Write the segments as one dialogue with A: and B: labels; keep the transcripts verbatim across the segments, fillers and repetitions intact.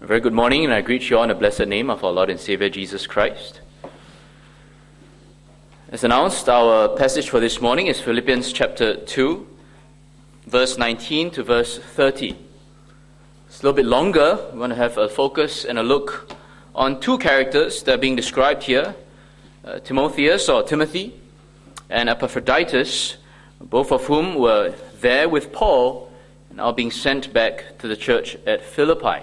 A: very good morning, and I greet you all in the blessed name of our Lord and Savior Jesus Christ. As announced, our passage for this morning is Philippians chapter two, verse nineteen to verse thirty. It's a little bit longer. We want to have a focus and a look on two characters that are being described here, uh, Timotheus or Timothy and Epaphroditus, both of whom were there with Paul and are being sent back to the church at Philippi.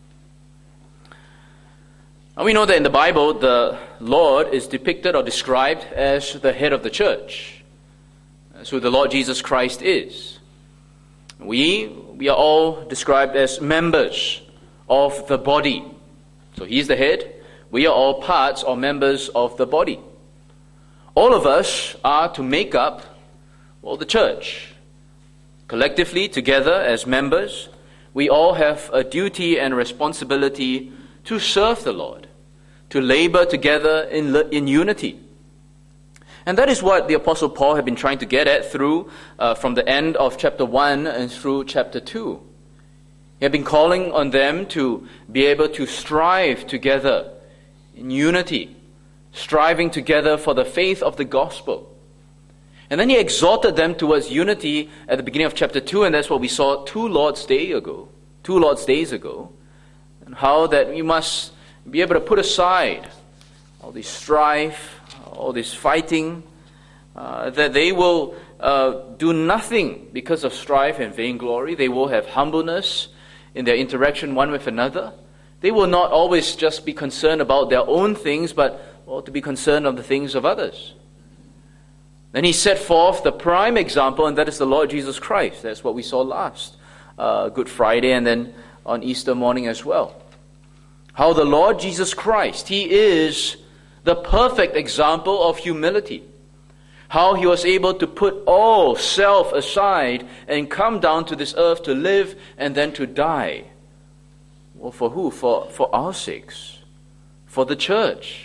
A: Now we know that in the Bible, the Lord is depicted or described as the head of the church. That's who the Lord Jesus Christ is. We, we are all described as members of the body. So He's the head. We are all parts or members of the body. All of us are to make up, well, the church. Collectively, together as members, we all have a duty and responsibility to serve the Lord, to labor together in, in unity. And that is what the Apostle Paul had been trying to get at through, uh, from the end of chapter one and through chapter two. He had been calling on them to be able to strive together in unity, striving together for the faith of the gospel. And then he exhorted them towards unity at the beginning of chapter two, and that's what we saw two Lord's Day ago, two Lord's Days ago, and how that we must be able to put aside all this strife, all this fighting, uh, that they will uh, do nothing because of strife and vainglory. They will have humbleness in their interaction one with another. They will not always just be concerned about their own things, but well, to be concerned of the things of others. Then he set forth the prime example, and that is the Lord Jesus Christ. That's what we saw last uh, Good Friday and then on Easter morning as well. How the Lord Jesus Christ, He is the perfect example of humility. How He was able to put all self aside and come down to this earth to live and then to die. Well, for who? For, for our sakes. For the church.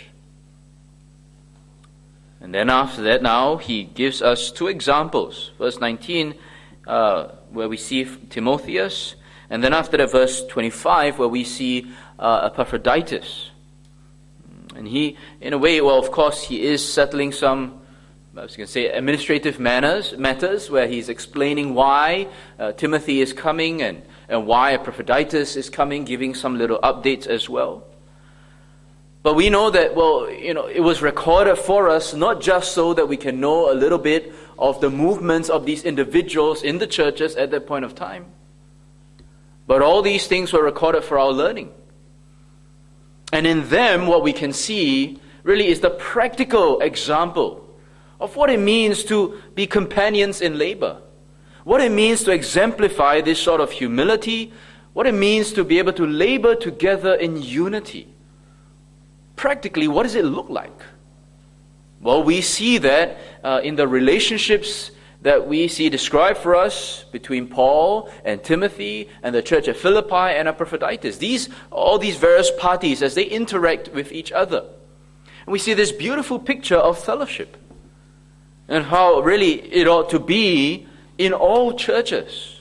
A: And then after that, now He gives us two examples. Verse nineteen, uh, where we see Timotheus. And then after that, verse twenty-five, where we see uh, Epaphroditus. And he, in a way, well, of course, he is settling some, I was going to say, administrative manners, matters, where he's explaining why uh, Timothy is coming and, and why Epaphroditus is coming, giving some little updates as well. But we know that, well, you know, it was recorded for us, not just so that we can know a little bit of the movements of these individuals in the churches at that point of time. But all these things were recorded for our learning. And in them, what we can see really is the practical example of what it means to be companions in labor. What it means to exemplify this sort of humility. What it means to be able to labor together in unity. Practically, what does it look like? Well, we see that uh, in the relationships that we see described for us between Paul and Timothy and the church at Philippi and Epaphroditus. These, all these various parties as they interact with each other. And we see this beautiful picture of fellowship and how really it ought to be in all churches.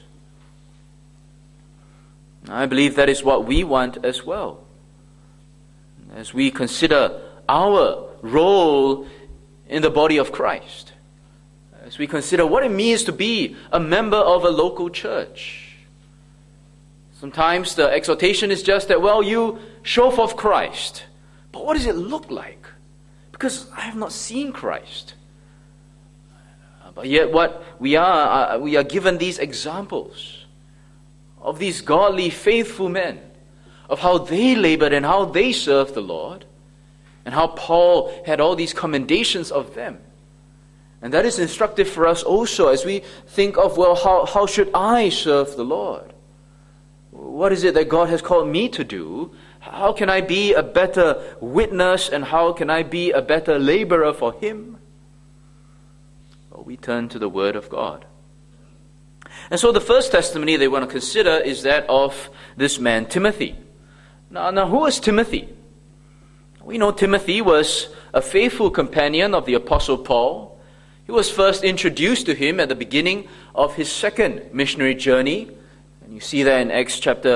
A: I believe that is what we want as well. As we consider our role in the body of Christ. As we consider what it means to be a member of a local church. Sometimes the exhortation is just that, well, you show forth Christ. But what does it look like? Because I have not seen Christ. But yet what we are, we are given these examples of these godly, faithful men, of how they labored and how they served the Lord, and how Paul had all these commendations of them. And that is instructive for us also as we think of, well, how, how should I serve the Lord? What is it that God has called me to do? How can I be a better witness and how can I be a better laborer for Him? Well, we turn to the Word of God. And so the first testimony they want to consider is that of this man, Timothy. Now, now who is Timothy? We know Timothy was a faithful companion of the Apostle Paul. He was first introduced to him at the beginning of his second missionary journey. And you see that in Acts chapter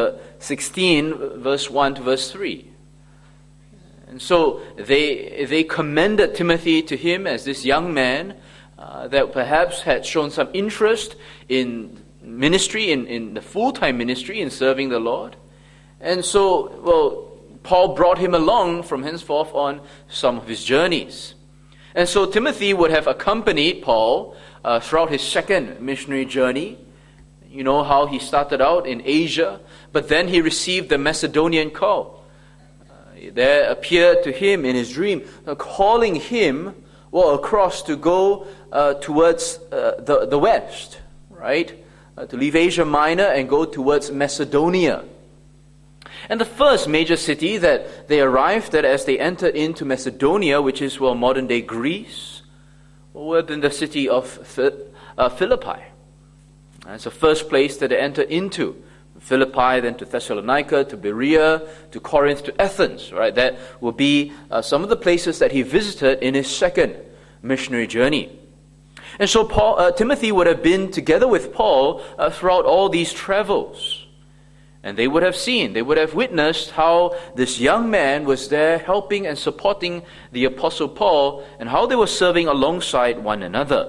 A: sixteen, verse one to verse three. And so they they commended Timothy to him as this young man uh, that perhaps had shown some interest in ministry, in, in the full-time ministry, in serving the Lord. And so, well, Paul brought him along from henceforth on some of his journeys. And so Timothy would have accompanied Paul uh, throughout his second missionary journey. You know how he started out in Asia, but then he received the Macedonian call. Uh, there appeared to him in his dream, uh, calling him well across to go uh, towards uh, the, the west, right? Uh, to leave Asia Minor and go towards Macedonia. And the first major city that they arrived at as they entered into Macedonia, which is well modern-day Greece, would have been the city of uh, Philippi. That's the first place that they entered into. Philippi, then to Thessalonica, to Berea, to Corinth, to Athens. Right? That will be uh, some of the places that he visited in his second missionary journey. And so Paul, uh, Timothy would have been together with Paul uh, throughout all these travels. And they would have seen, they would have witnessed how this young man was there helping and supporting the Apostle Paul and how they were serving alongside one another.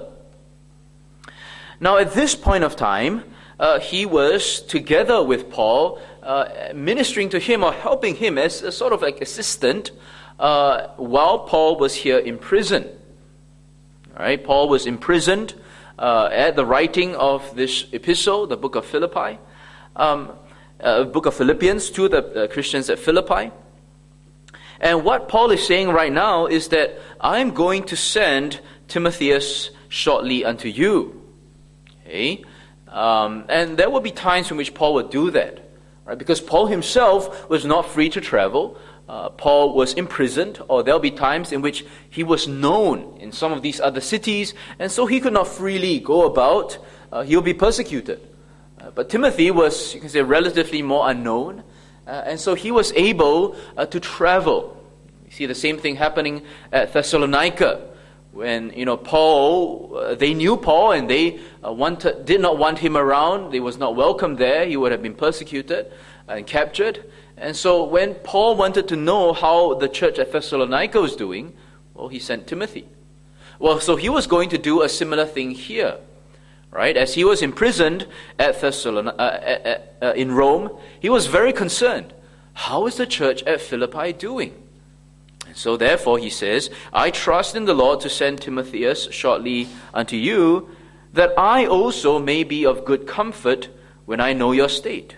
A: Now at this point of time, uh, he was together with Paul, uh, ministering to him or helping him as a sort of like assistant uh, while Paul was here in prison. All right, Paul was imprisoned uh, at the writing of this epistle, the book of Philippi. Um, Uh, book of Philippians to the uh, Christians at Philippi. And what Paul is saying right now is that I'm going to send Timotheus shortly unto you. Okay? Um, and there will be times in which Paul would do that. Right? Because Paul himself was not free to travel. Uh, Paul was imprisoned, or there'll be times in which he was known in some of these other cities, and so he could not freely go about. Uh, he'll be persecuted. Uh, but Timothy was, you can say, relatively more unknown, uh, and so he was able uh, to travel. You see the same thing happening at Thessalonica, when you know Paul, uh, they knew Paul, and they uh, wanted, did not want him around. He was not welcome there. He would have been persecuted and captured. And so when Paul wanted to know how the church at Thessalonica was doing, well, he sent Timothy. Well, so he was going to do a similar thing here. Right, as he was imprisoned at Thessalonica, uh, uh, uh, in Rome, he was very concerned. How is the church at Philippi doing? And so therefore he says, I trust in the Lord to send Timotheus shortly unto you, that I also may be of good comfort when I know your state.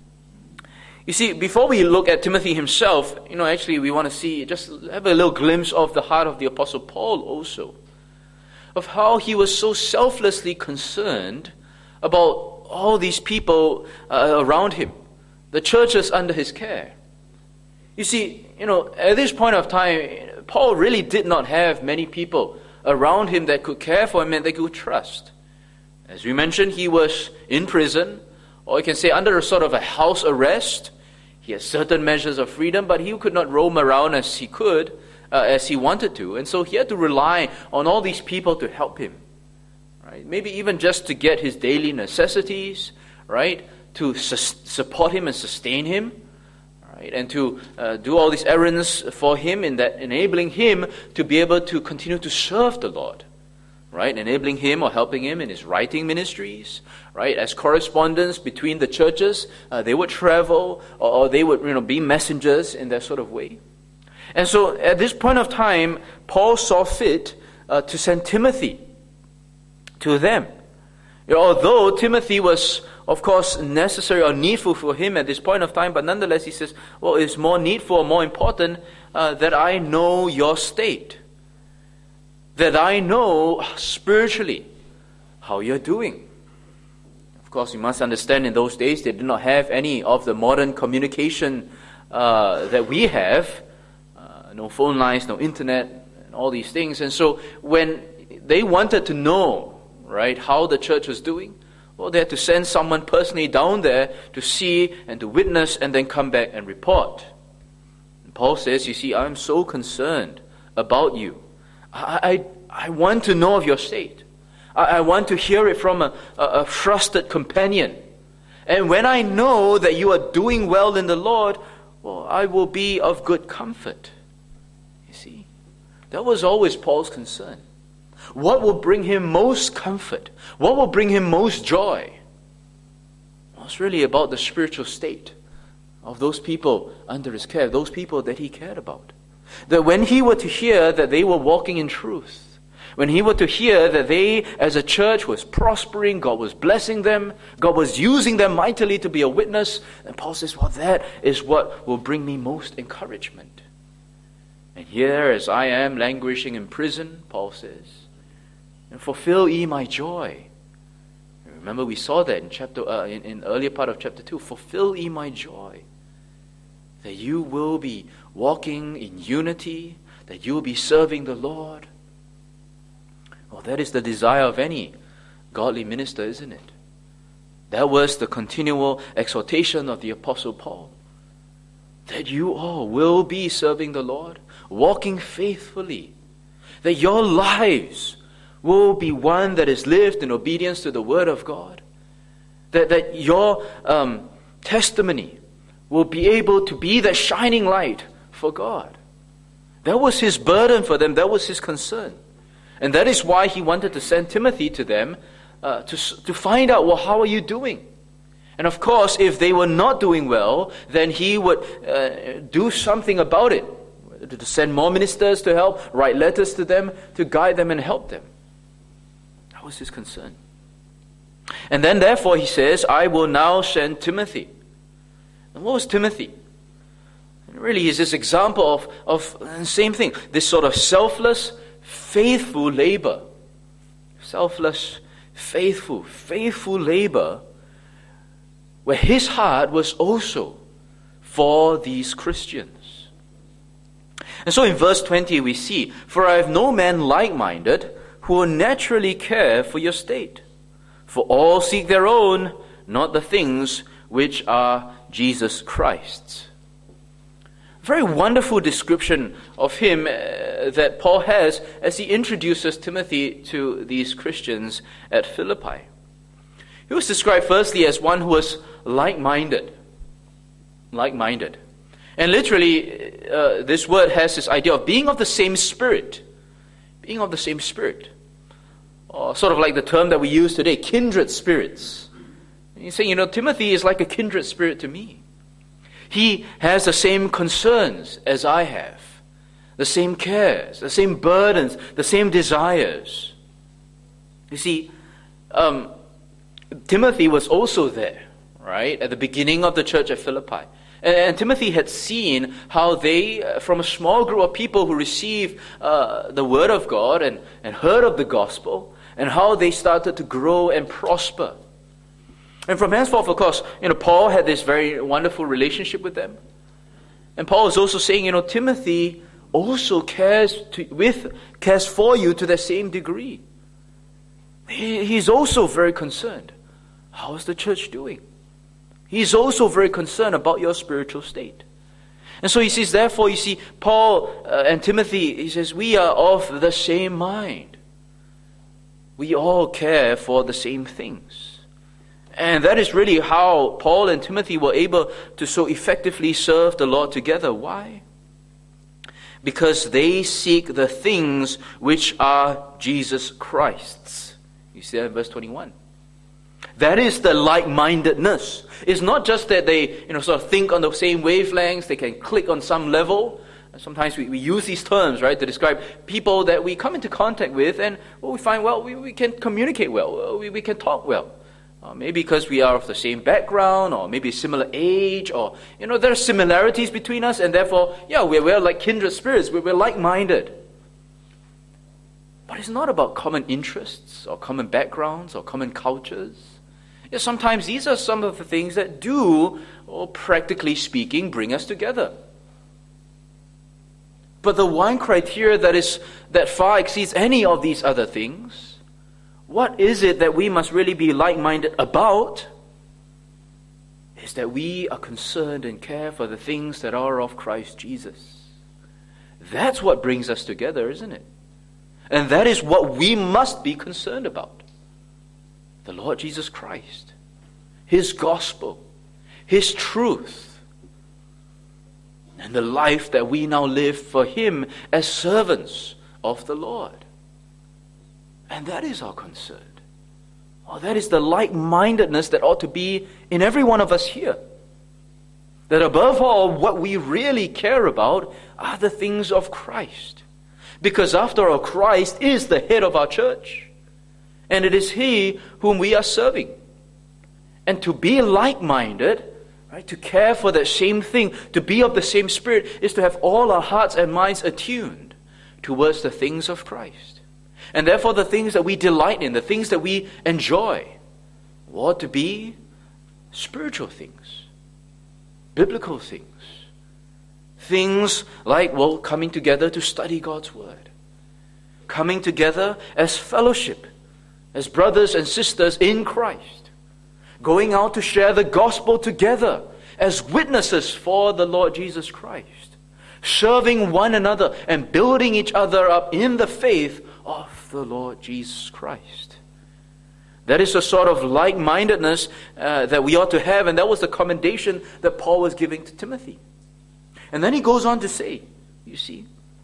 A: You see, before we look at Timothy himself, you know, actually we want to see, just have a little glimpse of the heart of the Apostle Paul also. Of how he was so selflessly concerned about all these people uh, around him, the churches under his care. You see, you know, at this point of time, Paul really did not have many people around him that could care for him and they could trust. As we mentioned, he was in prison, or you can say under a sort of a house arrest. He has certain measures of freedom, but he could not roam around as he could. Uh, as he wanted to, and so he had to rely on all these people to help him, right? Maybe even just to get his daily necessities, right? To sus- support him and sustain him, right? And to uh, do all these errands for him, in that enabling him to be able to continue to serve the Lord, right? Enabling him or helping him in his writing ministries, right? As correspondents between the churches, uh, they would travel or, or they would, you know, be messengers in that sort of way. And so at this point of time, Paul saw fit uh, to send Timothy to them. You know, although Timothy was, of course, necessary or needful for him at this point of time, but nonetheless he says, well, it's more needful or more important uh, that I know your state. That I know spiritually how you're doing. Of course, you must understand in those days they did not have any of the modern communication uh, that we have. No phone lines, no internet, and all these things. And so when they wanted to know, right, how the church was doing, well, they had to send someone personally down there to see and to witness and then come back and report. And Paul says, you see, I'm so concerned about you. I, I, I want to know of your state. I, I want to hear it from a, a, a trusted companion. And when I know that you are doing well in the Lord, well, I will be of good comfort. You see, that was always Paul's concern. What will bring him most comfort? What will bring him most joy? Well, it's really about the spiritual state of those people under his care, those people that he cared about. That when he were to hear that they were walking in truth, when he were to hear that they as a church was prospering, God was blessing them, God was using them mightily to be a witness, and Paul says, well, that is what will bring me most encouragement. And here, as I am languishing in prison, Paul says, and fulfill ye my joy. Remember, we saw that in chapter uh, in, in earlier part of chapter two. Fulfill ye my joy, that you will be walking in unity, that you will be serving the Lord. Well, that is the desire of any godly minister, isn't it? That was the continual exhortation of the Apostle Paul, that you all will be serving the Lord, walking faithfully, that your lives will be one that is lived in obedience to the Word of God, that, that your um, testimony will be able to be that shining light for God. That was his burden for them, that was his concern. And that is why he wanted to send Timothy to them uh, to, to find out, well, how are you doing? And of course, if they were not doing well, then he would uh, do something about it. To send more ministers to help, write letters to them, to guide them and help them. That was his concern. And then therefore he says, I will now send Timothy. And what was Timothy? And really he's this example of, of the same thing, this sort of selfless, faithful labor. Selfless, faithful, faithful labor, where his heart was also for these Christians. And so in verse twenty we see, for I have no man like-minded who will naturally care for your state. For all seek their own, not the things which are Jesus Christ's. Very wonderful description of him uh, that Paul has as he introduces Timothy to these Christians at Philippi. He was described firstly as one who was like-minded. Like-minded. And literally, uh, this word has this idea of being of the same spirit. Being of the same spirit. Or sort of like the term that we use today, kindred spirits. And he's saying, you know, Timothy is like a kindred spirit to me. He has the same concerns as I have, the same cares, the same burdens, the same desires. You see, um, Timothy was also there, right, at the beginning of the church at Philippi. And, and Timothy had seen how they, uh, from a small group of people who received uh, the word of God and, and heard of the gospel, and how they started to grow and prosper. And from henceforth, of course, you know, Paul had this very wonderful relationship with them. And Paul is also saying, you know, Timothy also cares to, with cares for you to the same degree. He, he's also very concerned. How is the church doing? He's also very concerned about your spiritual state. And so he says, therefore, you see, Paul uh, and Timothy, he says, we are of the same mind. We all care for the same things. And that is really how Paul and Timothy were able to so effectively serve the Lord together. Why? Because they seek the things which are Jesus Christ's. You see that in verse twenty-one. That is the like-mindedness. It's not just that they, you know, sort of think on the same wavelengths, they can click on some level. Sometimes we, we use these terms, right, to describe people that we come into contact with, and well, we find, well, we, we can communicate well, we, we can talk well. Uh, maybe because we are of the same background, or maybe similar age, or, you know, there are similarities between us, and therefore, yeah, we're, we're like kindred spirits, we're, we're like-minded. But it's not about common interests, or common backgrounds, or common cultures. Yeah, sometimes these are some of the things that do, or practically speaking, bring us together. But the one criteria that is that far exceeds any of these other things, what is it that we must really be like-minded about? Is that we are concerned and care for the things that are of Christ Jesus. That's what brings us together, isn't it? And that is what we must be concerned about. The Lord Jesus Christ. His gospel, His truth, and the life that we now live for Him as servants of the Lord. And that is our concern. Oh, that is the like-mindedness that ought to be in every one of us here. That above all, what we really care about are the things of Christ. Because after all, Christ is the head of our church. And it is He whom we are serving. And to be like-minded, right, to care for that same thing, to be of the same spirit, is to have all our hearts and minds attuned towards the things of Christ. And therefore the things that we delight in, the things that we enjoy, ought to be spiritual things, biblical things. Things like, well, coming together to study God's Word. Coming together as fellowship, as brothers and sisters in Christ. Going out to share the gospel together as witnesses for the Lord Jesus Christ. Serving one another and building each other up in the faith of the Lord Jesus Christ. That is the sort of like-mindedness uh, that we ought to have, and that was the commendation that Paul was giving to Timothy. And then he goes on to say, you see,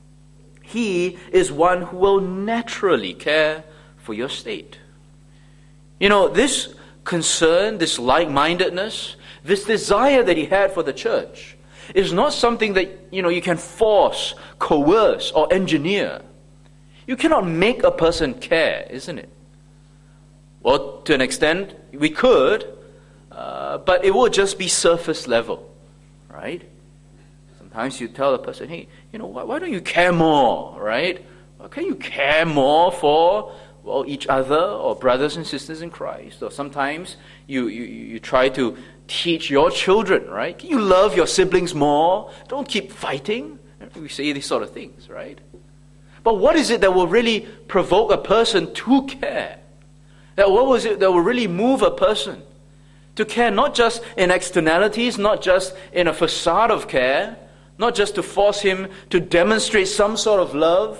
A: he is one who will naturally care for your state. You know, this concern, this like-mindedness, this desire that he had for the church is not something that, you know, you can force, coerce, or engineer. You cannot make a person care, isn't it? Well, to an extent, we could, uh, but it would just be surface level, right? Sometimes you tell a person, hey, you know, why, why don't you care more, right? Why can't you care more for, well, each other or brothers and sisters in Christ? Or sometimes you, you, you try to teach your children, right? Can you love your siblings more? Don't keep fighting. We say these sort of things, right? But what is it that will really provoke a person to care? That what was it that will really move a person to care, not just in externalities, not just in a facade of care, not just to force him to demonstrate some sort of love?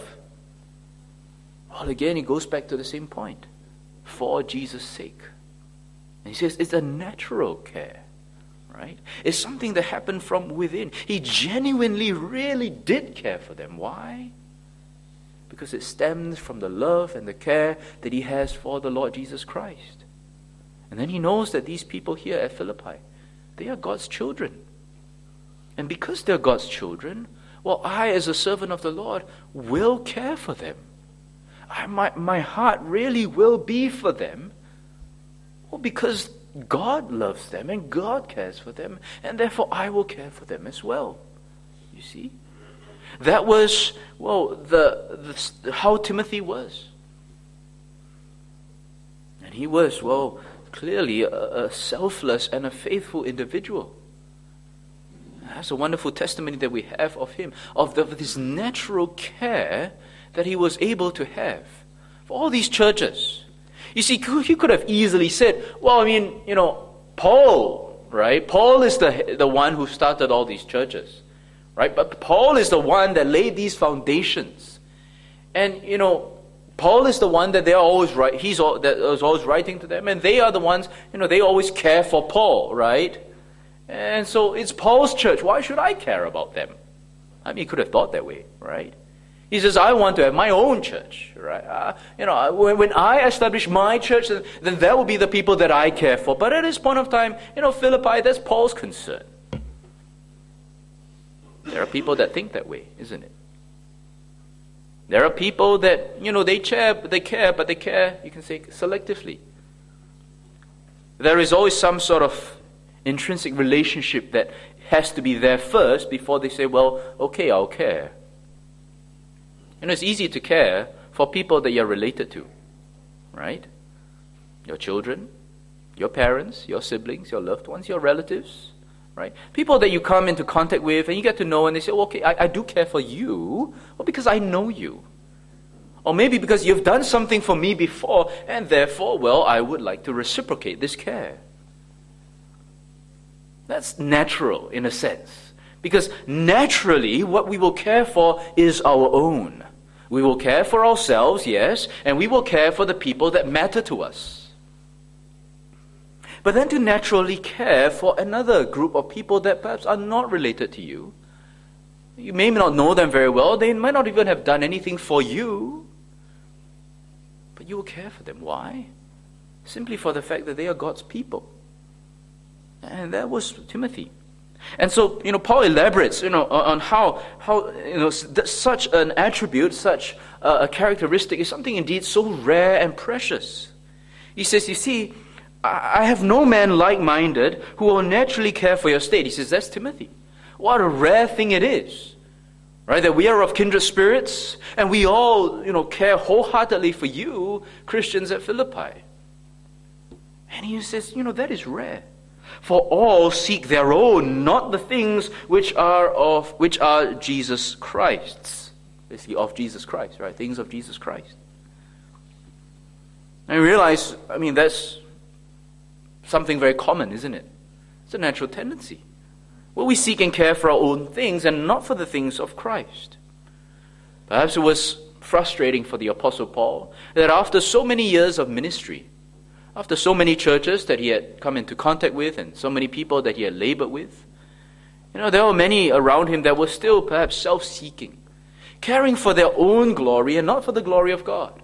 A: Well, again, it goes back to the same point. For Jesus' sake. And he says it's a natural care, right? It's something that happened from within. He genuinely, really did care for them. Why? Because it stems from the love and the care that he has for the Lord Jesus Christ. And then he knows that these people here at Philippi, they are God's children. And because they're God's children, well, I as a servant of the Lord will care for them. I, my, my heart really will be for them. Well, because God loves them and God cares for them, and therefore I will care for them as well. You see? That was, well, the, the how Timothy was. And he was, well, clearly a, a selfless and a faithful individual. That's a wonderful testimony that we have of him, of, the, of this natural care that he was able to have for all these churches. You see, he could have easily said, well, I mean, you know, Paul, right? Paul is the, the one who started all these churches. Right? But Paul is the one that laid these foundations. And, you know, Paul is the one that they're always right. He's all, that was always writing to them. And they are the ones, you know, they always care for Paul, right? And so it's Paul's church. Why should I care about them? I mean, he could have thought that way, right? He says, I want to have my own church, right? Uh, you know, when, when I establish my church, then, then that will be the people that I care for. But at this point of time, you know, Philippi, that's Paul's concern. There are people that think that way, isn't it? There are people that, you know, they care, they care, but they care, you can say, selectively. There is always some sort of intrinsic relationship that has to be there first before they say, well, okay, I'll care. You know, it's easy to care for people that you're related to, right? Your children, your parents, your siblings, your loved ones, your relatives. Right? People that you come into contact with and you get to know and they say, well, okay, I, I do care for you, well, because I know you. Or maybe because you've done something for me before and therefore, well, I would like to reciprocate this care. That's natural in a sense. Because naturally, what we will care for is our own. We will care for ourselves, yes, and we will care for the people that matter to us. But then to naturally care for another group of people that perhaps are not related to you. You may not know them very well. They might not even have done anything for you. But you will care for them. Why? Simply for the fact that they are God's people. And that was Timothy. And so, you know, Paul elaborates, you know, on how, how you know, such an attribute, such a characteristic is something indeed so rare and precious. He says, you see, I have no man like-minded who will naturally care for your state. He says, that's Timothy. What a rare thing it is, right? That we are of kindred spirits, and we all, you know, care wholeheartedly for you, Christians at Philippi. And he says, you know, that is rare. For all seek their own, not the things which are of which are Jesus Christ's. Basically, of Jesus Christ, right? Things of Jesus Christ. And I realize, I mean, that's something very common, isn't it? It's a natural tendency. Well, we seek and care for our own things and not for the things of Christ. Perhaps it was frustrating for the Apostle Paul that after so many years of ministry, after so many churches that he had come into contact with and so many people that he had labored with, you know, there were many around him that were still perhaps self-seeking, caring for their own glory and not for the glory of God.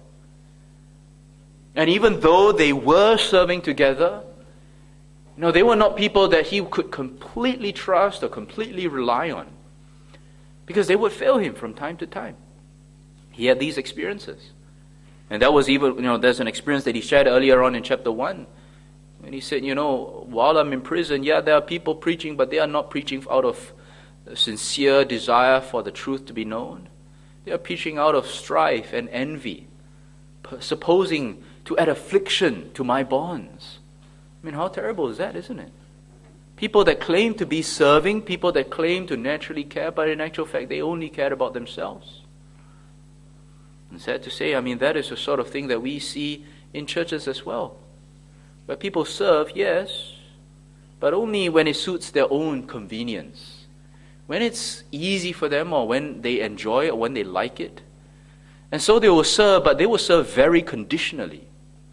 A: And even though they were serving together, you know, they were not people that he could completely trust or completely rely on, because they would fail him from time to time. He had these experiences. And that was even, you know, there's an experience that he shared earlier on in chapter one. And he said, you know, while I'm in prison, yeah, there are people preaching, but they are not preaching out of a sincere desire for the truth to be known. They are preaching out of strife and envy, supposing to add affliction to my bonds. I mean, how terrible is that, isn't it? People that claim to be serving, people that claim to naturally care, but in actual fact, they only cared about themselves. And sad to say, I mean, that is the sort of thing that we see in churches as well. Where people serve, yes, but only when it suits their own convenience. When it's easy for them, or when they enjoy it, or when they like it. And so they will serve, but they will serve very conditionally.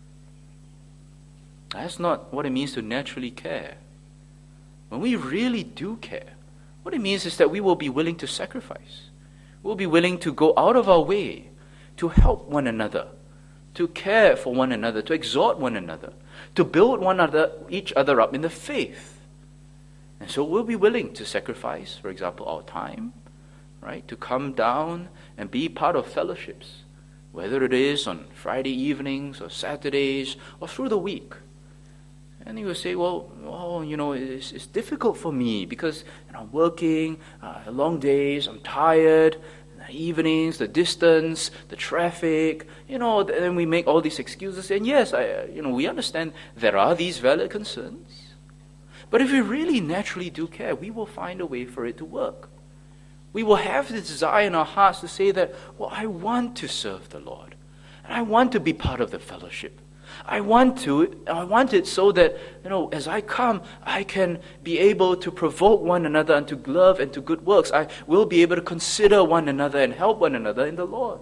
A: That's not what it means to naturally care. When we really do care, what it means is that we will be willing to sacrifice. We'll be willing to go out of our way to help one another, to care for one another, to exhort one another, to build one another, each other up in the faith. And so we'll be willing to sacrifice, for example, our time, right, to come down and be part of fellowships, whether it is on Friday evenings or Saturdays or through the week. And you will say, well, oh, you know, it's, it's difficult for me because you know, I'm working, uh, long days, I'm tired, evenings, the distance, the traffic, you know, then we make all these excuses. And yes, I, you know, we understand there are these valid concerns. But if we really naturally do care, we will find a way for it to work. We will have the desire in our hearts to say that, well, I want to serve the Lord. And I want to be part of the fellowship. I want to, I want it so that, you know, as I come, I can be able to provoke one another unto love and to good works. I will be able to consider one another and help one another in the Lord.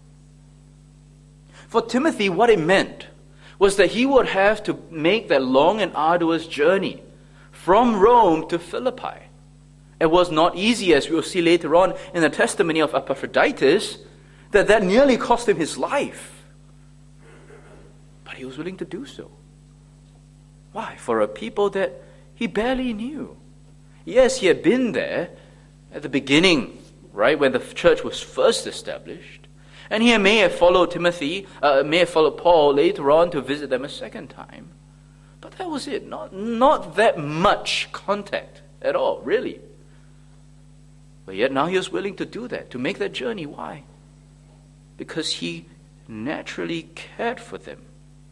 A: For Timothy, what it meant was that he would have to make that long and arduous journey from Rome to Philippi. It was not easy, as we will see later on in the testimony of Epaphroditus, that that nearly cost him his life. But he was willing to do so. Why? For a people that he barely knew. Yes, he had been there at the beginning, right, when the church was first established. And he may have followed Timothy, uh, may have followed Paul later on to visit them a second time. But that was it. Not, not that much contact at all, really. But yet now he was willing to do that, to make that journey. Why? Because he naturally cared for them.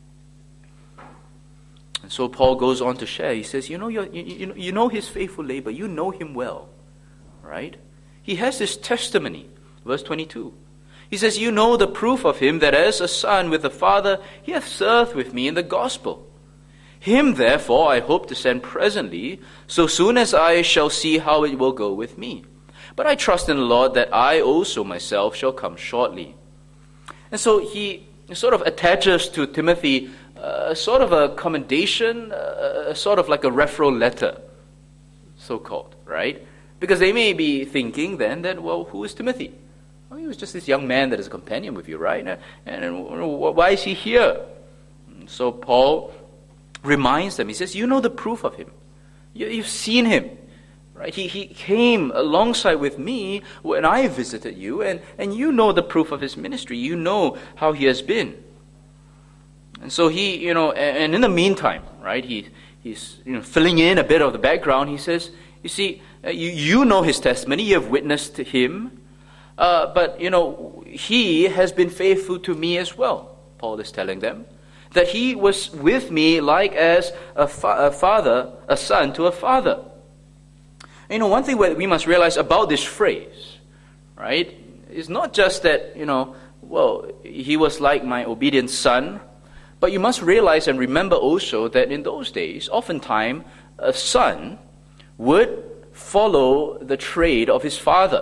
A: And so Paul goes on to share. He says, you know, you, you, you know his faithful labor. You know him well, right? He has this testimony. Verse twenty-two. He says, you know the proof of him, that as a son with the Father, he hath served with me in the gospel. Him, therefore, I hope to send presently, so soon as I shall see how it will go with me. But I trust in the Lord that I also myself shall come shortly. And so he sort of attaches to Timothy a sort of a commendation, a, a sort of like a referral letter, so-called, right? Because they may be thinking then that, well, who is Timothy? Well, he was just this young man that is a companion with you, right? And, and why is he here? So Paul reminds them. He says, you know the proof of him. You, you've seen him, right? He, he came alongside with me when I visited you, and, and you know the proof of his ministry. You know how he has been. And so he, you know, and in the meantime, right, he, he's you know, filling in a bit of the background. He says, you see, you, you know his testimony. You have witnessed to him. Uh, but, you know, he has been faithful to me as well, Paul is telling them. That he was with me like as a, fa- a father, a son to a father. You know, one thing we must realize about this phrase, right, is not just that, you know, well, he was like my obedient son, but you must realize and remember also that in those days, oftentimes, a son would follow the trade of his father.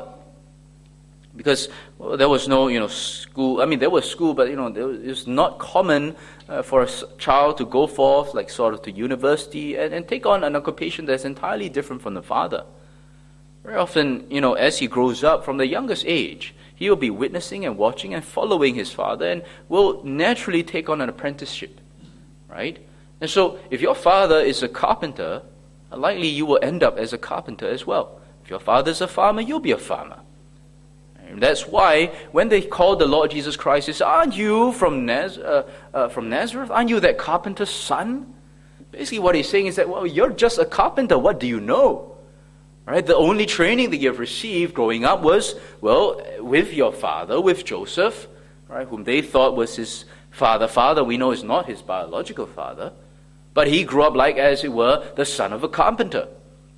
A: Because well, there was no, you know, school. I mean, there was school, but, you know, it was not common uh, for a child to go forth, like sort of to university and, and take on an occupation that's entirely different from the father. Very often, you know, as he grows up from the youngest age, he will be witnessing and watching and following his father and will naturally take on an apprenticeship, right? And so, if your father is a carpenter, likely you will end up as a carpenter as well. If your father is a farmer, you'll be a farmer. And that's why when they called the Lord Jesus Christ, they said, aren't you from, Naz- uh, uh, from Nazareth? Aren't you that carpenter's son? Basically what he's saying is that, well, you're just a carpenter. What do you know? Right? The only training that you've received growing up was, well, with your father, with Joseph, right, whom they thought was his father. Father, we know, is not his biological father. But he grew up like, as it were, the son of a carpenter.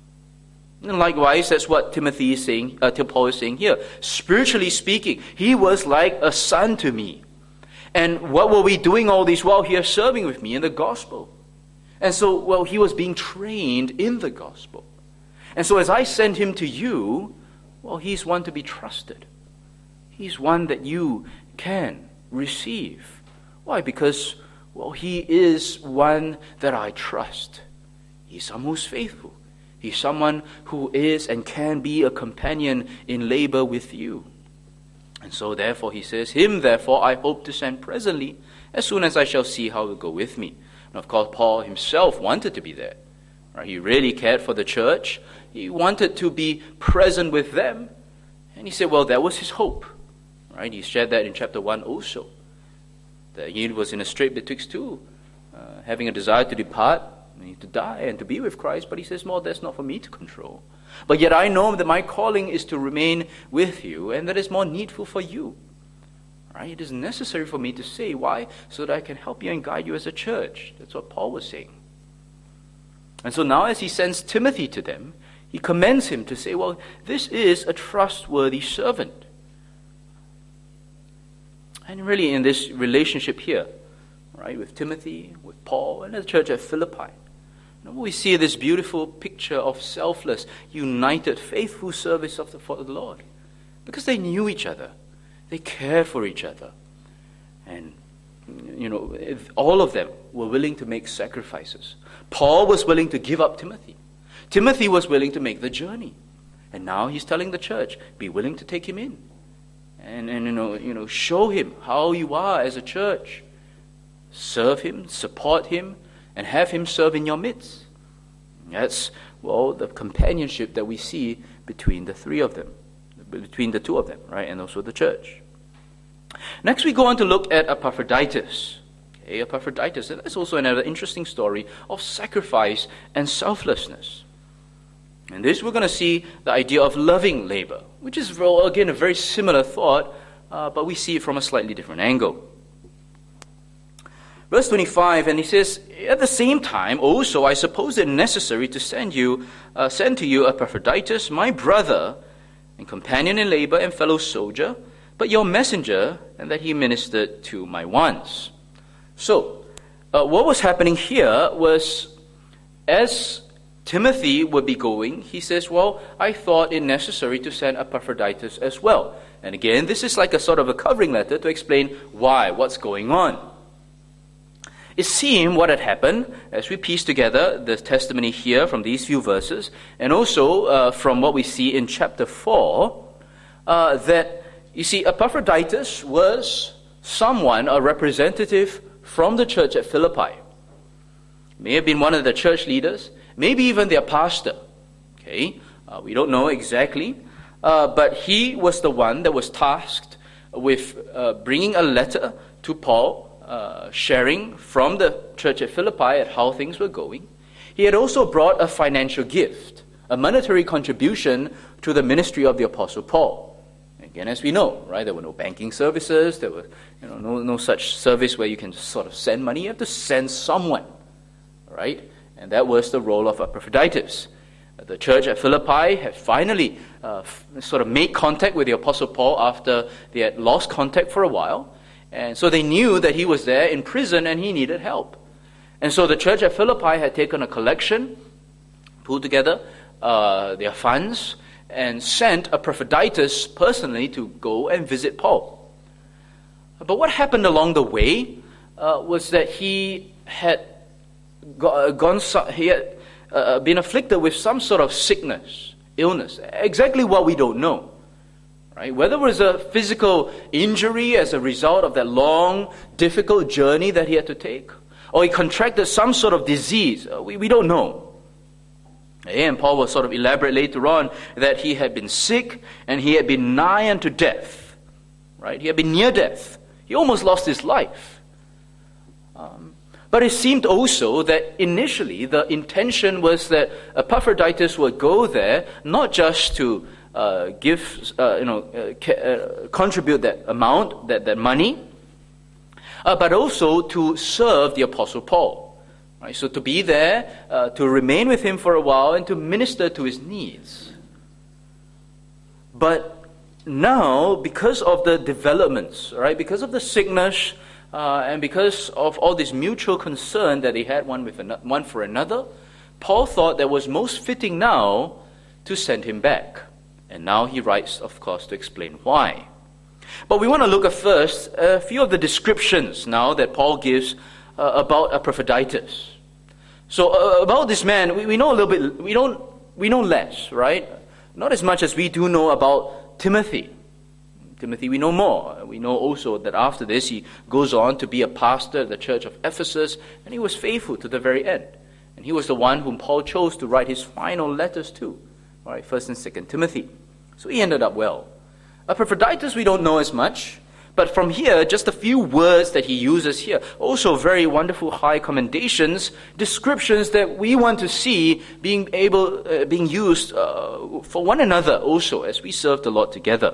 A: And likewise, that's what Timothy is saying, uh, Paul is saying here. Spiritually speaking, he was like a son to me. And what were we doing all this while here serving with me in the gospel? And so, well, he was being trained in the gospel. And so as I send him to you, well, he's one to be trusted. He's one that you can receive. Why? Because, well, he is one that I trust. He's someone who's faithful. He's someone who is and can be a companion in labor with you. And so therefore he says, him therefore I hope to send presently, as soon as I shall see how it will go with me. And of course Paul himself wanted to be there. Right? He really cared for the church. He wanted to be present with them. And he said, well, that was his hope. Right? He shared that in chapter one also. That he was in a strait betwixt two, uh, having a desire to depart, to die and to be with Christ, but he says, well, that's not for me to control. But yet I know that my calling is to remain with you, and that is more needful for you. Right? It is necessary for me to say. Why? So that I can help you and guide you as a church. That's what Paul was saying. And so now as he sends Timothy to them, he commends him to say, well, this is a trustworthy servant. And really in this relationship here, right, with Timothy, with Paul, and the church at Philippi, we see this beautiful picture of selfless, united, faithful service of the, for the Lord. Because they knew each other. They cared for each other. And, you know, if all of them were willing to make sacrifices. Paul was willing to give up Timothy. Timothy was willing to make the journey. And now he's telling the church, be willing to take him in. And, and you know, you know, show him how you are as a church. Serve him, support him, and have him serve in your midst. That's, well, the companionship that we see between the three of them, between the two of them, right, and also the church. Next we go on to look at Epaphroditus. Okay, Epaphroditus, and that's also another interesting story of sacrifice and selflessness. And this we're going to see the idea of loving labor, which is, well, again, a very similar thought, uh, but we see it from a slightly different angle. Verse twenty-five, and he says, at the same time, also, I suppose it necessary to send you, uh, send to you Epaphroditus, my brother, and companion in labor and fellow soldier, but your messenger, and that he ministered to my wants. So, uh, what was happening here was, as Timothy would be going, he says, well, I thought it necessary to send Epaphroditus as well. And again, this is like a sort of a covering letter to explain why, what's going on. It seemed what had happened, as we piece together the testimony here from these few verses, and also uh, from what we see in chapter four, uh, that, you see, Epaphroditus was someone, a representative from the church at Philippi. May have been one of the church leaders, maybe even their pastor. Okay, uh, we don't know exactly, uh, but he was the one that was tasked with uh, bringing a letter to Paul, uh, sharing from the church at Philippi at how things were going. He had also brought a financial gift, a monetary contribution to the ministry of the Apostle Paul. Again, as we know, right, there were no banking services, there were you know, no, no such service where you can sort of send money. You have to send someone, right? And that was the role of Epaphroditus. The church at Philippi had finally uh, f- sort of made contact with the Apostle Paul after they had lost contact for a while. And so they knew that he was there in prison and he needed help. And so the church at Philippi had taken a collection, pulled together uh, their funds, and sent Epaphroditus personally to go and visit Paul. But what happened along the way uh, was that he had go- gone, he had uh, been afflicted with some sort of sickness, illness, exactly what we don't know. Right? Whether it was a physical injury as a result of that long, difficult journey that he had to take, or he contracted some sort of disease, we, we don't know. And Paul will sort of elaborate later on that he had been sick and he had been nigh unto death. Right? He had been near death. He almost lost his life. Um, but it seemed also that initially the intention was that Epaphroditus would go there not just to uh, give, uh, you know, uh, ca- uh, contribute that amount, that, that money, uh, but also to serve the Apostle Paul. Right, so to be there, uh, to remain with him for a while, and to minister to his needs. But now, because of the developments, right, because of the sickness, uh, and because of all this mutual concern that they had one with another, one for another, Paul thought that was most fitting now to send him back. And now he writes, of course, to explain why. But we want to look at first a few of the descriptions now that Paul gives Uh, about Epaphroditus. So uh, about this man, we, we know a little bit. We don't. We know less, right? Not as much as we do know about Timothy. Timothy, we know more. We know also that after this, he goes on to be a pastor at the church of Ephesus, and he was faithful to the very end. And he was the one whom Paul chose to write his final letters to, all right, First and Second Timothy. So he ended up well. Epaphroditus, we don't know as much. But from here, just a few words that he uses here, also very wonderful high commendations, descriptions that we want to see being able, uh, being used uh, for one another also as we serve the Lord together.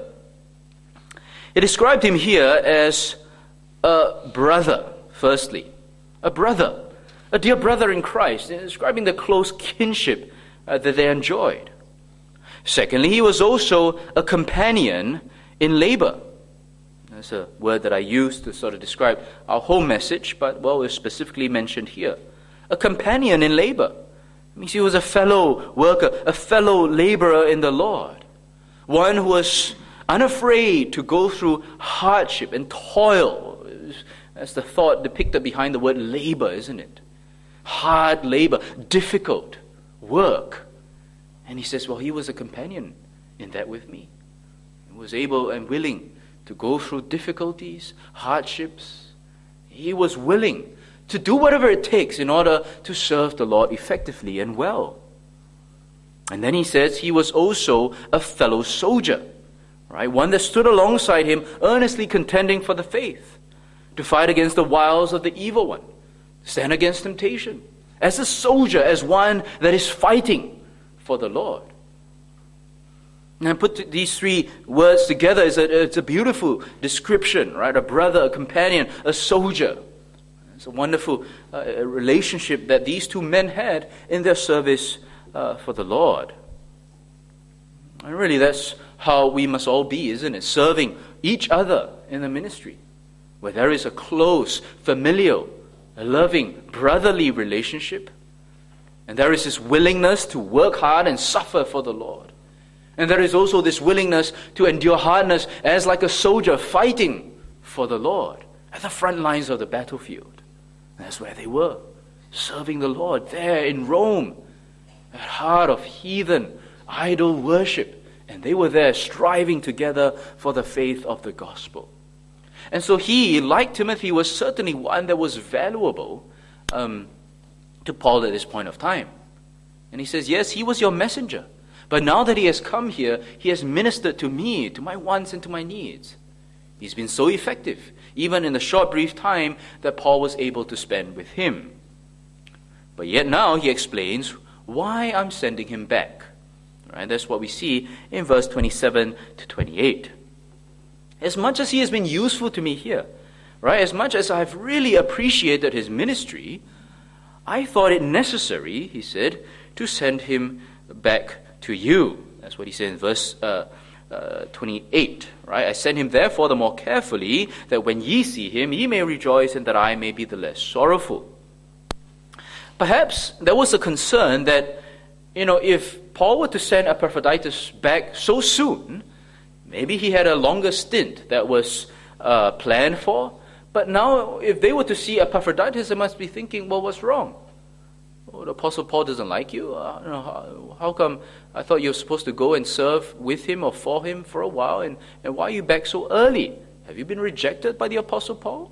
A: He described him here as a brother, firstly. A brother, a dear brother in Christ, describing the close kinship uh, that they enjoyed. Secondly, he was also a companion in labor. That's a word that I use to sort of describe our whole message, but, well, it's specifically mentioned here. A companion in labor. It means he was a fellow worker, a fellow laborer in the Lord. One who was unafraid to go through hardship and toil. That's the thought depicted behind the word labor, isn't it? Hard labor, difficult work. And he says, well, he was a companion in that with me. He was able and willing to go through difficulties, hardships. He was willing to do whatever it takes in order to serve the Lord effectively and well. And then he says he was also a fellow soldier, right? One that stood alongside him, earnestly contending for the faith, to fight against the wiles of the evil one, stand against temptation, as a soldier, as one that is fighting for the Lord. And put these three words together, it's a, it's a beautiful description, right? A brother, a companion, a soldier. It's a wonderful uh, relationship that these two men had in their service uh, for the Lord. And really, that's how we must all be, isn't it? Serving each other in the ministry, where there is a close, familial, a loving, brotherly relationship, and there is this willingness to work hard and suffer for the Lord. And there is also this willingness to endure hardness as like a soldier fighting for the Lord at the front lines of the battlefield. That's where they were, serving the Lord there in Rome, at heart of heathen idol worship. And they were there striving together for the faith of the gospel. And so he, like Timothy, was certainly one that was valuable um, to Paul at this point of time. And he says, yes, he was your messenger. But now that he has come here, he has ministered to me, to my wants and to my needs. He's been so effective, even in the short, brief time that Paul was able to spend with him. But yet now he explains why I'm sending him back. Right? That's what we see in verse twenty-seven to twenty-eight. As much as he has been useful to me here, right? As much as I've really appreciated his ministry, I thought it necessary, he said, to send him back to you. That's what he said in verse uh, uh, twenty-eight, right? I send him therefore the more carefully, that when ye see him, ye may rejoice, and that I may be the less sorrowful. Perhaps there was a concern that, you know, if Paul were to send Epaphroditus back so soon, maybe he had a longer stint that was uh, planned for. But now, if they were to see Epaphroditus, they must be thinking, well, what's wrong? Oh, the Apostle Paul doesn't like you? Uh, you know, how, how come I thought you were supposed to go and serve with him or for him for a while, and, and why are you back so early? Have you been rejected by the Apostle Paul?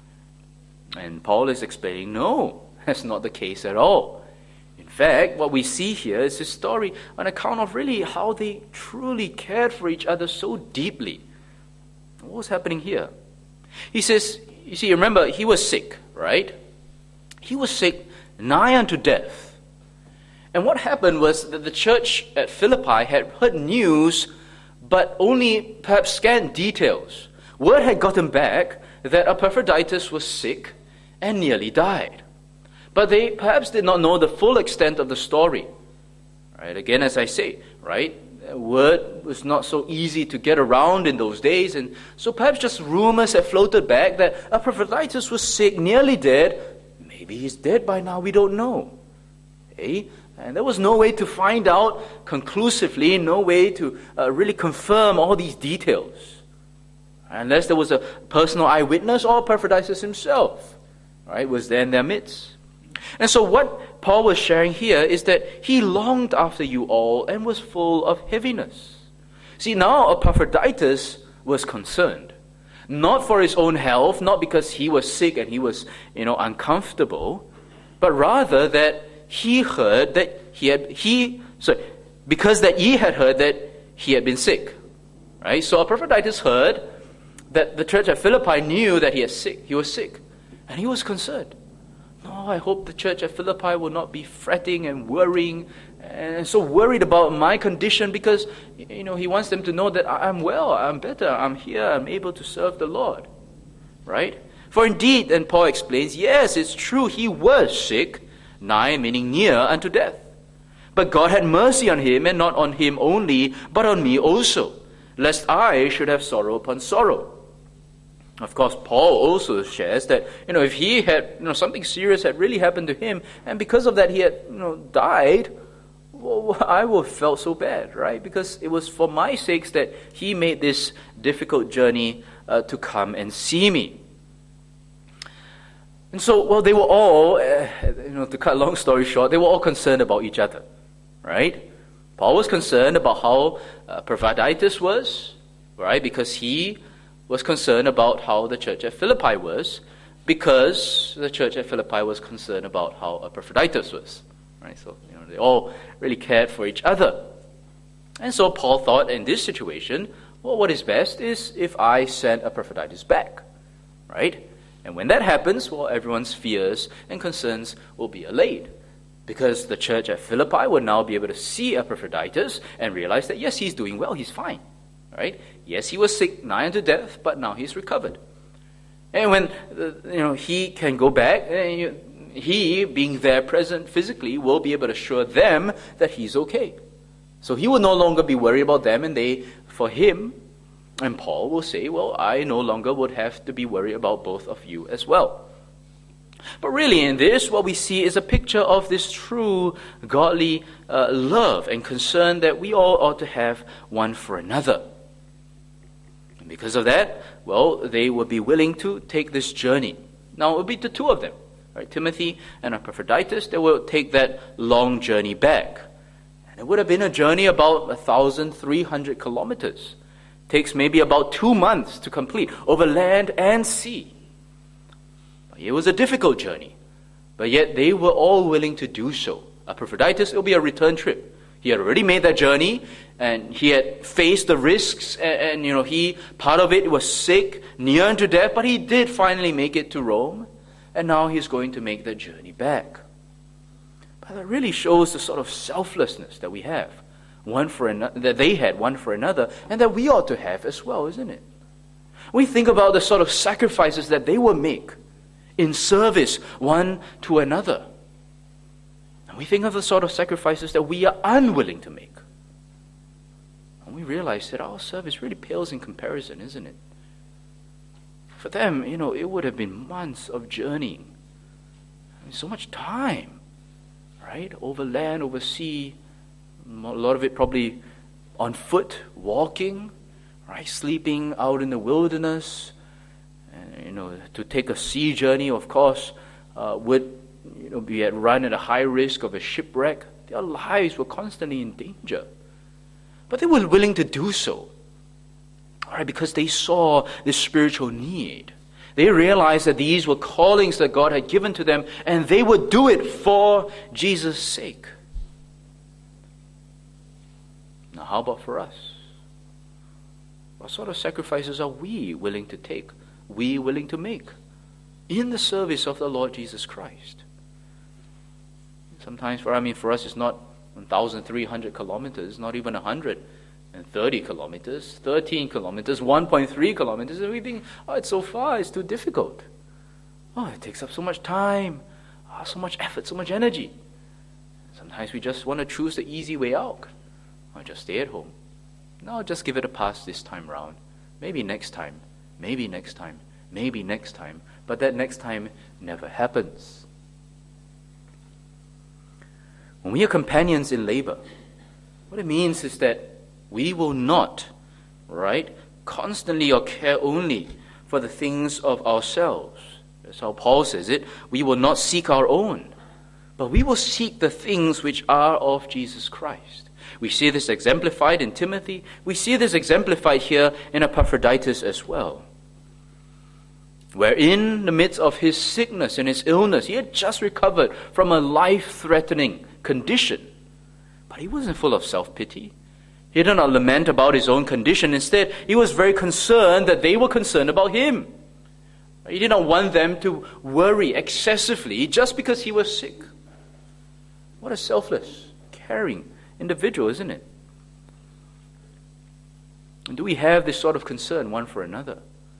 A: And Paul is explaining, no, that's not the case at all. In fact, what we see here is a story on account of really how they truly cared for each other so deeply. What was happening here? He says, you see, remember, he was sick, right? He was sick nigh unto death. And what happened was that the church at Philippi had heard news, but only perhaps scant details. Word had gotten back that Epaphroditus was sick and nearly died. But they perhaps did not know the full extent of the story. Right? Again, as I say, right? Word was not so easy to get around in those days, and so perhaps just rumors had floated back that Epaphroditus was sick, nearly dead. Maybe he's dead by now, we don't know. Okay? And there was no way to find out conclusively, no way to uh, really confirm all these details. Unless there was a personal eyewitness or Epaphroditus himself, right, was there in their midst. And so what Paul was sharing here is that he longed after you all and was full of heaviness. See, now Epaphroditus was concerned. Not for his own health, not because he was sick and he was, you know, uncomfortable, but rather that he heard that he had, he, sorry, because that he had heard that he had been sick. Right? So Epaphroditus heard that the church at Philippi knew that he was sick. He was sick. And he was concerned. No, I hope the church at Philippi will not be fretting and worrying and so worried about my condition, because, you know, he wants them to know that I'm well, I'm better, I'm here, I'm able to serve the Lord. Right? For indeed, and Paul explains, yes, it's true, he was sick, nigh, meaning near unto death. But God had mercy on him, and not on him only, but on me also, lest I should have sorrow upon sorrow. Of course, Paul also shares that, you know, if he had, you know, something serious had really happened to him, and because of that he had, you know, died, well, I would have felt so bad, right? Because it was for my sakes that he made this difficult journey uh, to come and see me. And so, well, they were all, uh, you know, to cut a long story short, they were all concerned about each other, right? Paul was concerned about how uh, Epaphroditus was, right? Because he was concerned about how the church at Philippi was, because the church at Philippi was concerned about how Epaphroditus was. Right? So, you know, they all really cared for each other. And so Paul thought in this situation, well, what is best is if I send Epaphroditus back. Right? And when that happens, well, everyone's fears and concerns will be allayed. Because the church at Philippi will now be able to see Epaphroditus and realize that, yes, he's doing well, he's fine. Right? Yes, he was sick, nigh unto death, but now he's recovered. And when uh, you know he can go back, uh, he, being there present physically, will be able to assure them that he's okay. So he will no longer be worried about them, and they, for him, and Paul will say, well, I no longer would have to be worried about both of you as well. But really in this, what we see is a picture of this true godly uh, love and concern that we all ought to have one for another. Because of that, well, they would be willing to take this journey. Now, it would be the two of them. right? Timothy and Epaphroditus, they will take that long journey back. And it would have been a journey about one thousand three hundred kilometers. Takes maybe about two months to complete, over land and sea. It was a difficult journey, but yet they were all willing to do so. Epaphroditus, it will be a return trip. He had already made that journey, and he had faced the risks, and, and you know, he, part of it, was sick, near unto death, but he did finally make it to Rome, and now he's going to make that journey back. But that really shows the sort of selflessness that we have, one for another, that they had one for another, and that we ought to have as well, isn't it? We think about the sort of sacrifices that they will make in service one to another. And we think of the sort of sacrifices that we are unwilling to make. And we realize that our service really pales in comparison, isn't it? For them, you know, it would have been months of journeying. I mean, so much time, right? Over land, over sea. A lot of it probably on foot, walking, right? Sleeping out in the wilderness. And, you know, to take a sea journey, of course, uh, would you know be at run at a high risk of a shipwreck. Their lives were constantly in danger, but they were willing to do so, all right, because they saw this spiritual need. They realized that these were callings that God had given to them, and they would do it for Jesus' sake. Now, how about for us? What sort of sacrifices are we willing to take? We willing to make in the service of the Lord Jesus Christ? Sometimes, for I mean, for us, it's not one thousand three hundred kilometers, not even one hundred thirty kilometers, thirteen kilometers, one point three kilometers, and we think, oh, it's so far, it's too difficult. Oh, it takes up so much time, oh, so much effort, so much energy. Sometimes we just want to choose the easy way out, or just stay at home. No, just give it a pass this time round. Maybe next time. Maybe next time, maybe next time, but that next time never happens. When we are companions in labor, what it means is that we will not, right, constantly or care only for the things of ourselves. That's how Paul says it. We will not seek our own, but we will seek the things which are of Jesus Christ. We see this exemplified in Timothy. We see this exemplified here in Epaphroditus as well, where in the midst of his sickness and his illness, he had just recovered from a life-threatening condition. But he wasn't full of self-pity. He did not lament about his own condition. Instead, he was very concerned that they were concerned about him. He did not want them to worry excessively just because he was sick. What a selfless, caring individual, isn't it? And do we have this sort of concern one for another?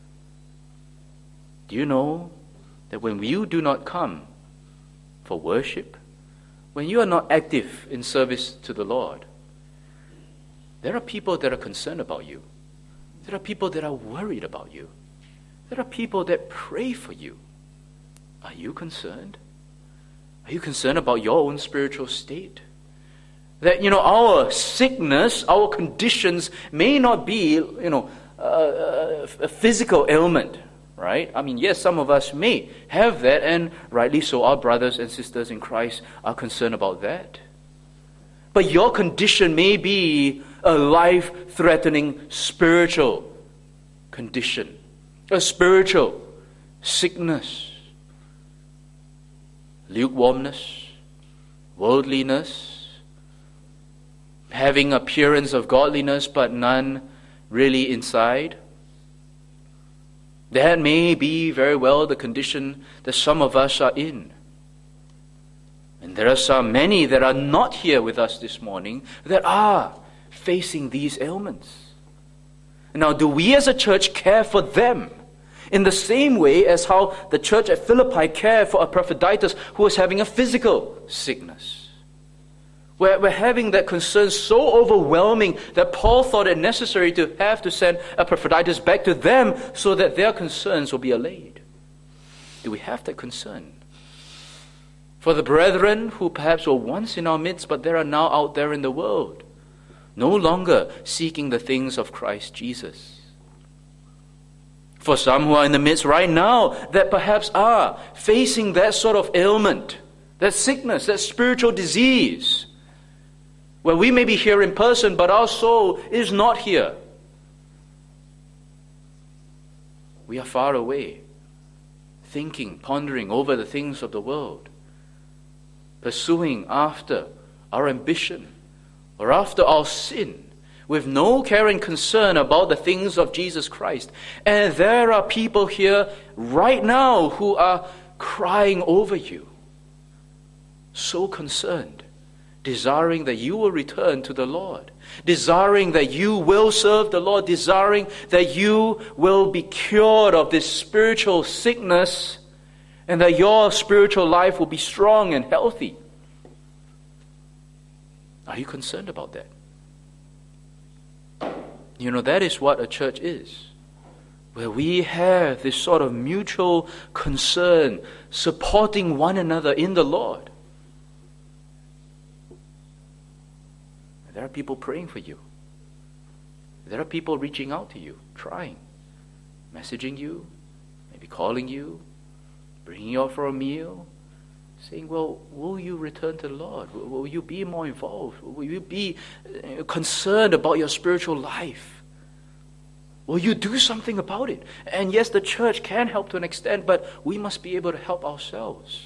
A: Do you know that when you do not come for worship, when you are not active in service to the Lord, there are people that are concerned about you. There are people that are worried about you. There are people that pray for you. Are you concerned? Are you concerned about your own spiritual state? That, you know, our sickness, our conditions may not be, you know, uh, a physical ailment, right? I mean, yes, some of us may have that, and rightly so, our brothers and sisters in Christ are concerned about that. But your condition may be a life-threatening spiritual condition, a spiritual sickness, lukewarmness, worldliness, having appearance of godliness but none really inside. That may be very well the condition that some of us are in. And there are some, many that are not here with us this morning that are facing these ailments. Now, do we as a church care for them in the same way as how the church at Philippi cared for Epaphroditus, who was having a physical sickness? We're, we're having that concern so overwhelming that Paul thought it necessary to have to send Epaphroditus back to them so that their concerns will be allayed. Do we have that concern? For the brethren who perhaps were once in our midst, but they are now out there in the world, no longer seeking the things of Christ Jesus. For some who are in the midst right now that perhaps are facing that sort of ailment, that sickness, that spiritual disease, where we may be here in person, but our soul is not here. We are far away, thinking, pondering over the things of the world, pursuing after our ambition or after our sin, with no care and concern about the things of Jesus Christ. And there are people here right now who are crying over you, so concerned, desiring that you will return to the Lord, desiring that you will serve the Lord, desiring that you will be cured of this spiritual sickness and that your spiritual life will be strong and healthy. Are you concerned about that? You know, that is what a church is, where we have this sort of mutual concern, supporting one another in the Lord. There are people praying for you. There are people reaching out to you, trying, messaging you, maybe calling you, bringing you out for a meal, saying, well, will you return to the Lord? Will you be more involved? Will you be concerned about your spiritual life? Will you do something about it? And yes, the church can help to an extent, but we must be able to help ourselves.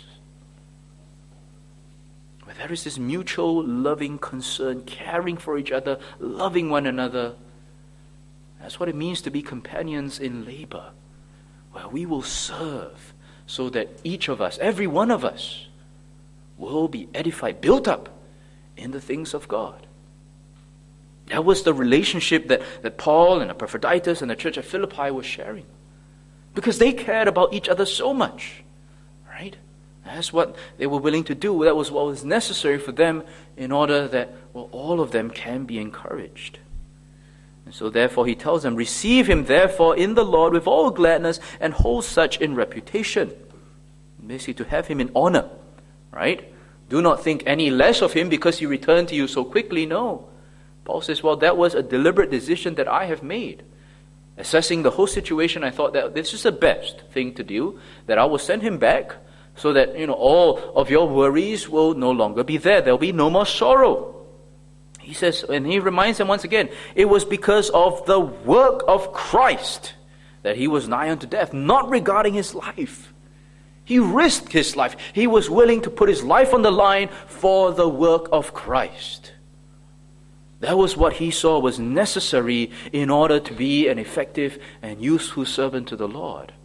A: Where there is this mutual loving concern, caring for each other, loving one another. That's what it means to be companions in labor, where we will serve so that each of us, every one of us, will be edified, built up in the things of God. That was the relationship that, that Paul and Epaphroditus and the church at Philippi were sharing. Because they cared about each other so much. Right? That's what they were willing to do. That was what was necessary for them in order that, well, all of them can be encouraged. And so therefore he tells them, receive him therefore in the Lord with all gladness and hold such in reputation. Basically to have him in honor. Right? Do not think any less of him because he returned to you so quickly. No. Paul says, well, that was a deliberate decision that I have made. Assessing the whole situation, I thought that this is the best thing to do, that I will send him back so that, you know, all of your worries will no longer be there. There will be no more sorrow. He says, and he reminds them once again, it was because of the work of Christ that he was nigh unto death, not regarding his life. He risked his life. He was willing to put his life on the line for the work of Christ. That was what he saw was necessary in order to be an effective and useful servant to the Lord.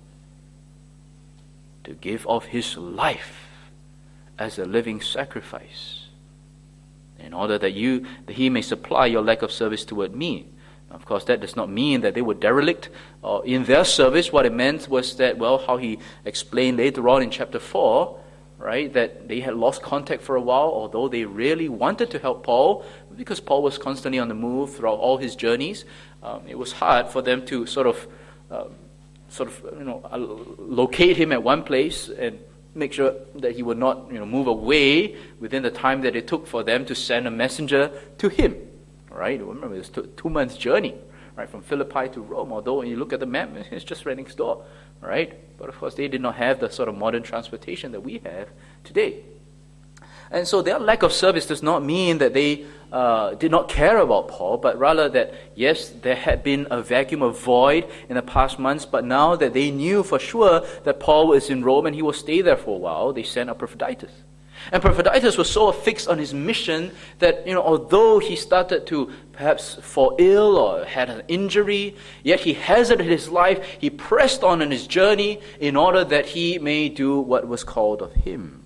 A: To give of his life as a living sacrifice, in order that you that he may supply your lack of service toward me. Of course, that does not mean that they were derelict uh, in their service. What it meant was that, well, how he explained later on in chapter four, right, that they had lost contact for a while, although they really wanted to help Paul, because Paul was constantly on the move throughout all his journeys. Um, it was hard for them to sort of, uh, sort of, you know, uh, locate him at one place and make sure that he would not, you know, move away within the time that it took for them to send a messenger to him. Right? Remember, it was a two months journey, right, from Philippi to Rome. Although when you look at the map, it's just right next door, right? But of course, they did not have the sort of modern transportation that we have today. And so their lack of service does not mean that they uh, did not care about Paul, but rather that, yes, there had been a vacuum, a void in the past months, but now that they knew for sure that Paul was in Rome and he will stay there for a while, they sent Epaphroditus. And Epaphroditus was so fixed on his mission that, you know, although he started to perhaps fall ill or had an injury, yet he hazarded his life, he pressed on in his journey in order that he may do what was called of him.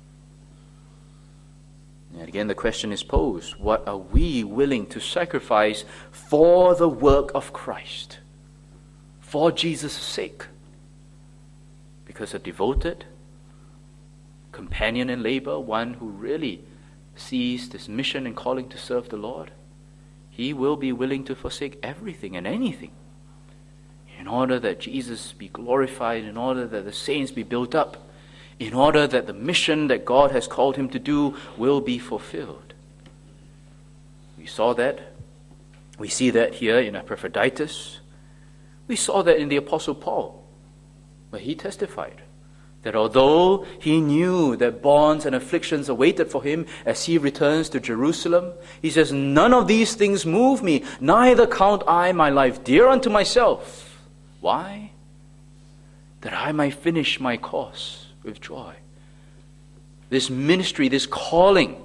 A: And again, the question is posed, what are we willing to sacrifice for the work of Christ? For Jesus' sake? Because a devoted companion in labor, one who really sees this mission and calling to serve the Lord, he will be willing to forsake everything and anything in order that Jesus be glorified, in order that the saints be built up, in order that the mission that God has called him to do will be fulfilled. We saw that. We see that here in Epaphroditus. We saw that in the Apostle Paul, where he testified that although he knew that bonds and afflictions awaited for him as he returns to Jerusalem, he says, none of these things move me, neither count I my life dear unto myself. Why? That I might finish my course with joy. This ministry, this calling.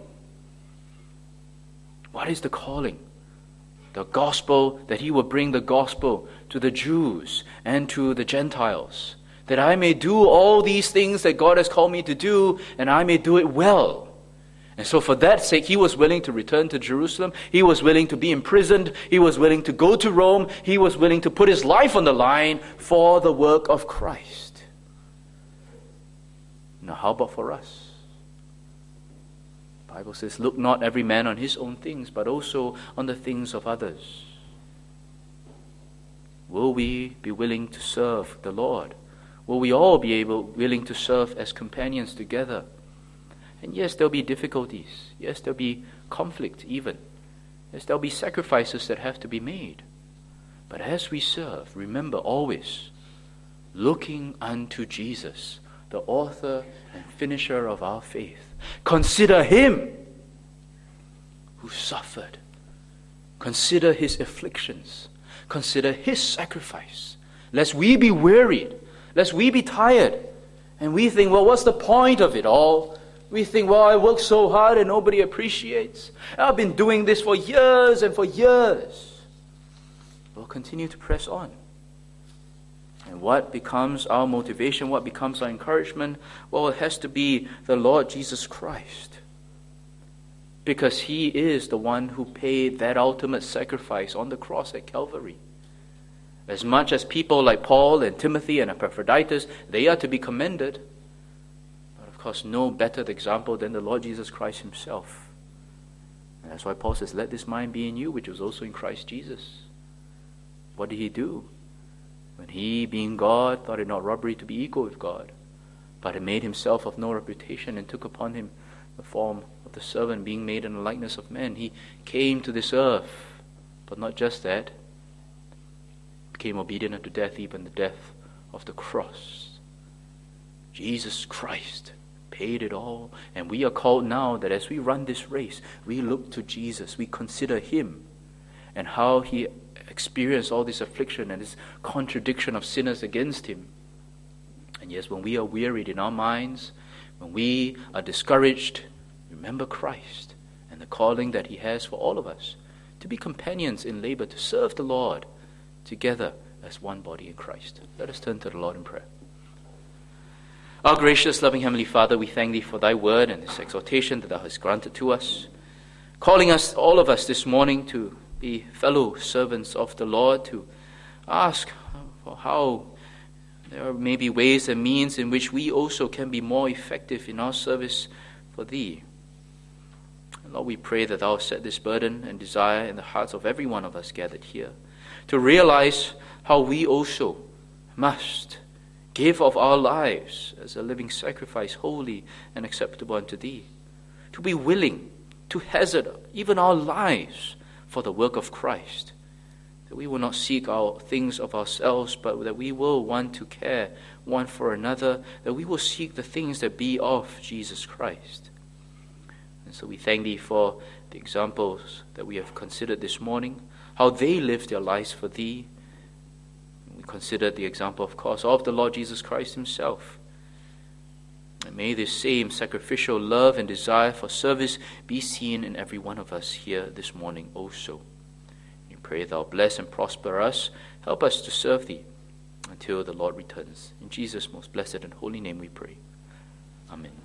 A: What is the calling? The gospel, that he will bring the gospel to the Jews and to the Gentiles. That I may do all these things that God has called me to do, and I may do it well. And so for that sake, he was willing to return to Jerusalem. He was willing to be imprisoned. He was willing to go to Rome. He was willing to put his life on the line for the work of Christ. Now, how about for us? The Bible says, look not every man on his own things, but also on the things of others. Will we be willing to serve the Lord? Will we all be able, willing to serve as companions together? And yes, there'll be difficulties. Yes, there'll be conflict even. Yes, there'll be sacrifices that have to be made. But as we serve, remember always, looking unto Jesus, the author and finisher of our faith. Consider him who suffered. Consider his afflictions. Consider his sacrifice. Lest we be wearied. Lest we be tired and we think, well, what's the point of it all? We think, well, I work so hard and nobody appreciates. I've been doing this for years and for years. We'll continue to press on. And what becomes our motivation? What becomes our encouragement? Well, it has to be the Lord Jesus Christ. Because he is the one who paid that ultimate sacrifice on the cross at Calvary. As much as people like Paul and Timothy and Epaphroditus, they are to be commended. But of course, no better example than the Lord Jesus Christ himself. And that's why Paul says, let this mind be in you, which was also in Christ Jesus. What did he do? When he, being God, thought it not robbery to be equal with God, but had made himself of no reputation and took upon him the form of the servant, being made in the likeness of men. He came to this earth, but not just that. Became obedient unto death, even the death of the cross. Jesus Christ paid it all, and we are called now that as we run this race, we look to Jesus, we consider him and how he experienced all this affliction and this contradiction of sinners against him. And yes, when we are wearied in our minds, when we are discouraged, remember Christ and the calling that he has for all of us to be companions in labor, to serve the Lord together as one body in Christ. Let us turn to the Lord in prayer. Our gracious, loving Heavenly Father, we thank thee for thy word and this exhortation that thou hast granted to us, calling us, all of us this morning, to be fellow servants of the Lord, to ask for how there may be ways and means in which we also can be more effective in our service for thee. And Lord, we pray that thou set this burden and desire in the hearts of every one of us gathered here, to realize how we also must give of our lives as a living sacrifice, holy and acceptable unto thee. To be willing to hazard even our lives for the work of Christ. That we will not seek our things of ourselves, but that we will want to care one for another. That we will seek the things that be of Jesus Christ. And so we thank thee for the examples that we have considered this morning, how they lived their lives for thee. We considered the example, of course, of the Lord Jesus Christ himself. And may this same sacrificial love and desire for service be seen in every one of us here this morning also. We pray thou bless and prosper us. Help us to serve thee until the Lord returns. In Jesus' most blessed and holy name we pray. Amen.